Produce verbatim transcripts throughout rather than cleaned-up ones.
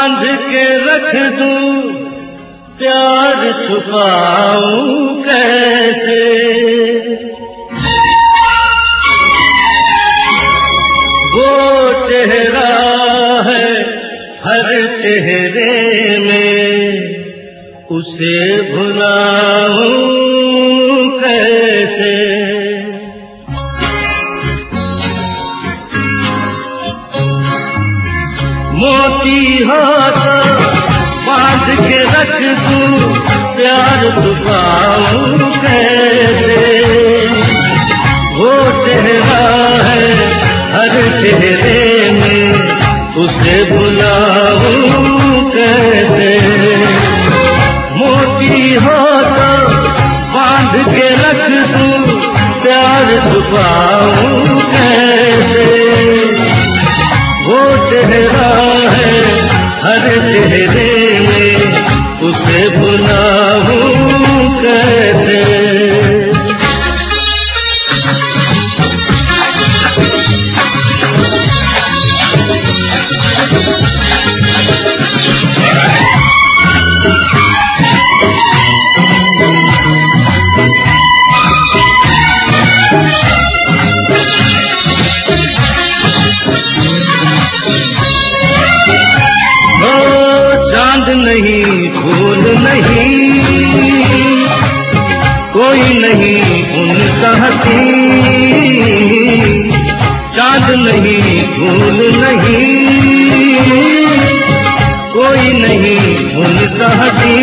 बांध के रख दूं प्यार छुपाऊं कैसे। वो चेहरा है हर चेहरे में, उसे भुलाऊं कैसे। मोती हो तो बांध के रख दूं प्यार छुपाऊं कैसे। वो चेहरा है हर चेहरे में, उसे भुलाऊं कैसे। मोती हो तो बांध के रख दूं प्यार छुपाऊं कैसे। वो चेहरा है हर चेहरे में, उसे भुलाऊं कैसे। नहीं फूल नहीं कोई नहीं उनका हसी। चांद नहीं फूल नहीं कोई नहीं उनका हसी।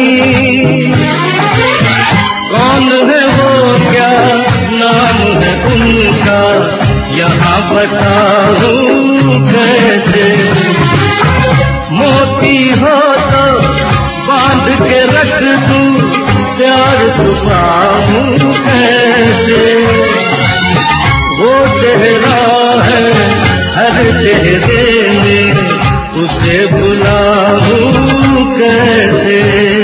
कौन है वो क्या नाम है उनका, यहाँ बताऊं कैसे। मोती हो तो बांध के रख दूं प्यार छुपाऊं कैसे। वो चेहरा है हर चेहरे में, उसे भुलाऊं कैसे।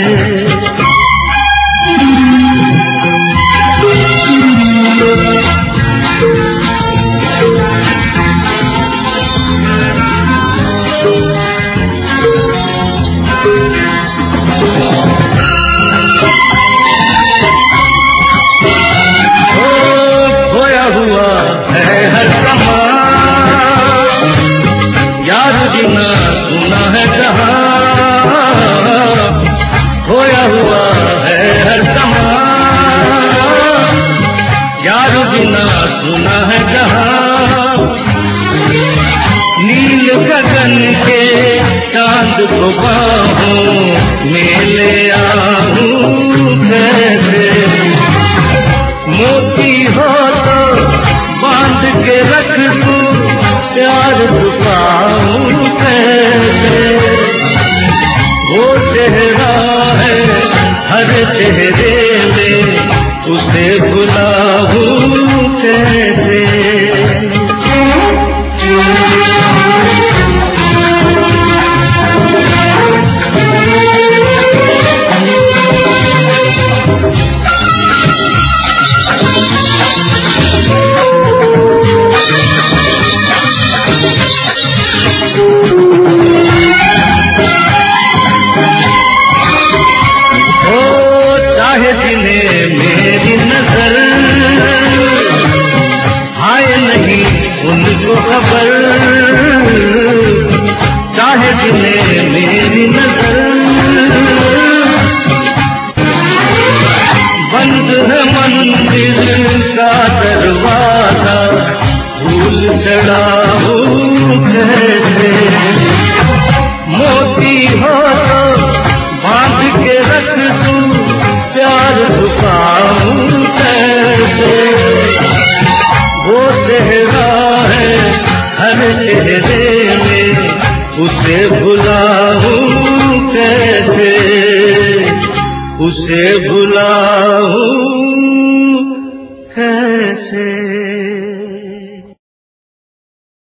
खोया हुआ है हर समा, यार बिना सुना है जहां। नील गगन के चांद को बाहों में ले आऊं कैसे। मोती हो तो बांध के रख दूं प्यार छुपाऊं कैसे। वो चेहरा है हर चेहरे में, उसे भुलाऊं कैसे। मेरी नजर आए नहीं उनको खबर, चाहे जिन्हें मेरी नजर। बंद है मंदिर का दरवाजा, फूल चढ़ाऊं कैसे। मोती हो बांध के रख दूं प्यार छुपाऊं कैसे। वो चेहरा है हर चेहरे में, उसे भुलाऊं कैसे। उसे भुलाऊं